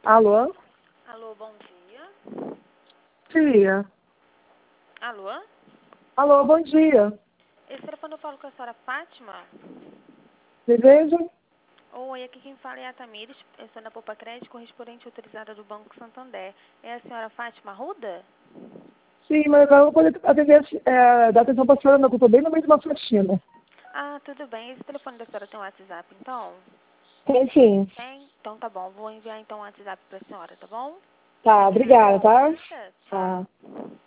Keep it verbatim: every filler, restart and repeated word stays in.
Alô? Alô, bom dia. Dia. Alô? Alô, bom dia. Esse telefone eu falo com a senhora Fátima? Beleza? Oi, aqui quem fala é a Tamires, eu sou da Poupa Crédito, correspondente autorizada do Banco Santander. É a senhora Fátima Arruda? Sim, mas agora eu vou poder atender, é, dar atenção para a senhora, não, que eu estou bem no meio de uma faxina. Ah, tudo bem. Esse telefone da senhora tem um WhatsApp, então? Tem sim. Tem? Então tá bom. Vou enviar então um WhatsApp pra senhora, tá bom? Tá, obrigada, tá? Nada. Tá. Tchau.